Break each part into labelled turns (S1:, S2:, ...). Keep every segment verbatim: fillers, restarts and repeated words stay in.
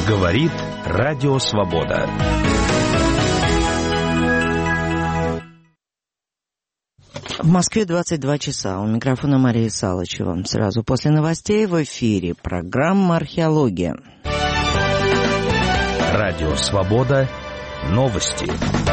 S1: Говорит Радио Свобода.
S2: В Москве двадцать два часа. У микрофона Мария Салычева. Сразу после новостей в эфире программа «Археология».
S1: Радио Свобода. Новости.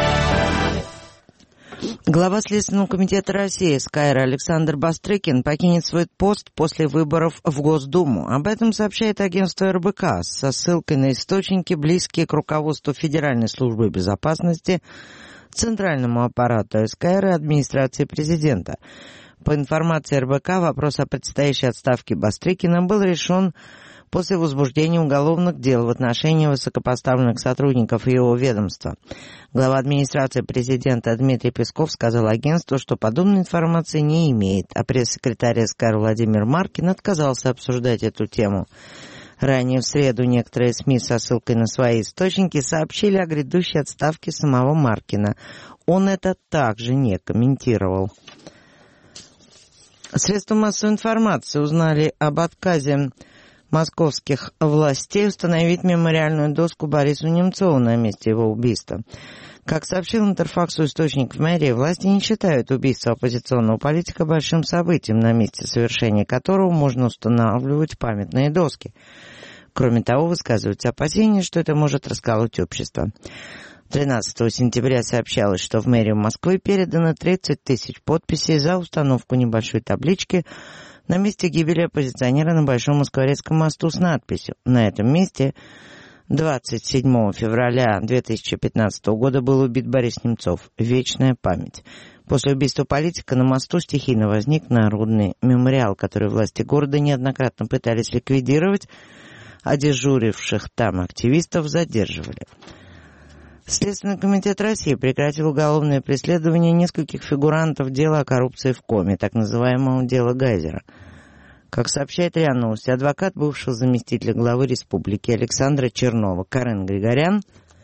S2: Глава Следственного комитета России СКР Александр Бастрыкин покинет свой пост после выборов в Госдуму. Об этом сообщает агентство эр бэ ка со ссылкой на источники, близкие к руководству Федеральной службы безопасности, Центральному аппарату СКР и администрации президента. По информации эр бэ ка, вопрос о предстоящей отставке Бастрыкина был решен после возбуждения уголовных дел в отношении высокопоставленных сотрудников его ведомства. Глава администрации президента Дмитрий Песков сказал агентству, что подобной информации не имеет, а пресс-секретарь СКР Владимир Маркин отказался обсуждать эту тему. Ранее в среду некоторые СМИ со ссылкой на свои источники сообщили о грядущей отставке самого Маркина. Он это также не комментировал. Средства массовой информации узнали об отказе московских властей установить мемориальную доску Борису Немцову на месте его убийства. Как сообщил Интерфаксу источник в мэрии, власти не считают убийство оппозиционного политика большим событием, на месте совершения которого можно устанавливать памятные доски. Кроме того, высказываются опасения, что это может расколоть общество. тринадцатого сентября сообщалось, что в мэрию Москвы передано тридцать тысяч подписей за установку небольшой таблички на месте гибели оппозиционера на Большом Москворецком мосту с надписью «На этом месте двадцать седьмого февраля две тысячи пятнадцатого года был убит Борис Немцов. Вечная память». После убийства политика на мосту стихийно возник народный мемориал, который власти города неоднократно пытались ликвидировать, а дежуривших там активистов задерживали. Следственный комитет России прекратил уголовное преследование нескольких фигурантов дела о коррупции в Коме, так называемого дела Гайзера. Как сообщает РИА Новости, адвокат бывшего заместителя главы республики Александра Чернова Карен Григорян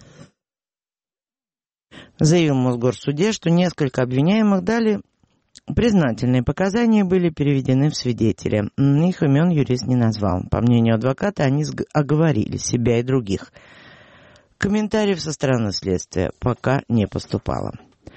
S2: заявил в Мосгорсуде, что несколько обвиняемых дали признательные показания и были переведены в свидетели. Их имен юрист не назвал. По мнению адвоката, они оговорили себя и других. Комментариев со стороны следствия пока не поступало.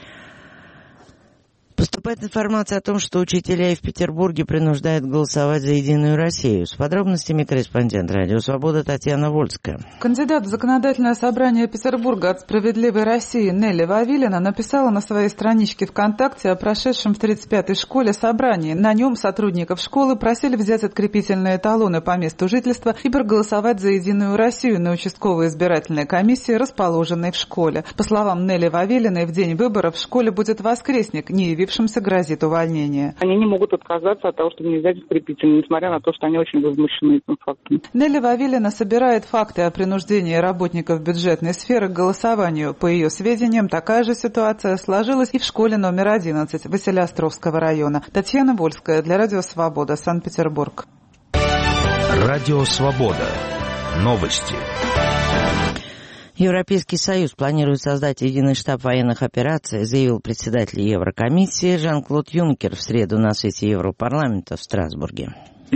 S2: Поступает информация о том, что учителя в Петербурге принуждают голосовать за «Единую Россию». С подробностями корреспондент «Радио Свобода» Татьяна Вольская.
S3: Кандидат в Законодательное собрание Петербурга от «Справедливой России» Нелли Вавилина написала на своей страничке ВКонтакте о прошедшем в тридцать пятой школе собрании. На нем сотрудников школы просили взять открепительные талоны по месту жительства и проголосовать за «Единую Россию» на участковой избирательной комиссии, расположенной в школе. По словам Нелли Вавилиной, в день выборов в школе будет воскресник, не явившийся грозит увольнение.
S4: Они не могут отказаться от того, чтобы не взять открепительные, несмотря на то, что они очень возмущены этим фактом.
S3: Нелли Вавилина собирает факты о принуждении работников бюджетной сферы к голосованию. По ее сведениям, такая же ситуация сложилась и в школе номер одиннадцать Василеостровского района. Татьяна Вольская для Радио Свобода, Санкт-Петербург.
S1: Радио Свобода. Новости.
S2: Европейский Союз планирует создать единый штаб военных операций, заявил председатель Еврокомиссии Жан-Клод Юнкер в среду на сессии Европарламента в Страсбурге.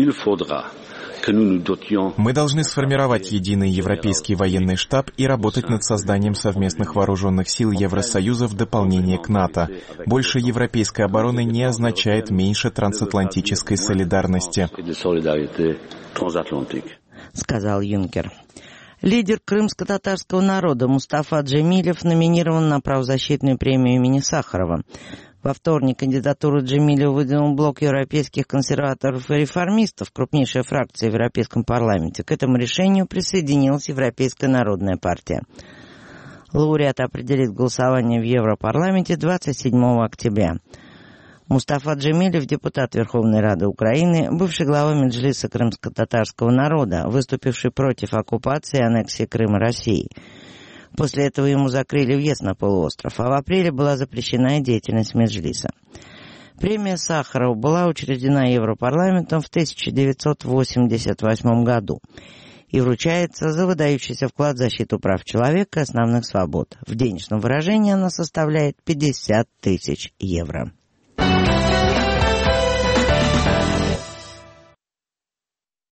S5: Мы должны сформировать единый европейский военный штаб и работать над созданием совместных вооруженных сил Евросоюза в дополнение к НАТО. Больше европейской обороны не означает меньше трансатлантической солидарности,
S2: сказал Юнкер. Лидер крымско-татарского народа Мустафа Джемилев номинирован на правозащитную премию имени Сахарова. Во вторник кандидатуру Джемилева выдвинул блок европейских консерваторов и реформистов, крупнейшая фракция в Европейском парламенте. К этому решению присоединилась Европейская народная партия. Лауреат определит голосование в Европарламенте двадцать седьмого октября. Мустафа Джемилев, депутат Верховной Рады Украины, бывший глава Меджлиса крымско-татарского народа, выступивший против оккупации и аннексии Крыма Россией. После этого ему закрыли въезд на полуостров, а в апреле была запрещена деятельность Меджлиса. Премия Сахарова была учреждена Европарламентом в тысяча девятьсот восемьдесят восьмом году и вручается за выдающийся вклад в защиту прав человека и основных свобод. В денежном выражении она составляет пятьдесят тысяч евро.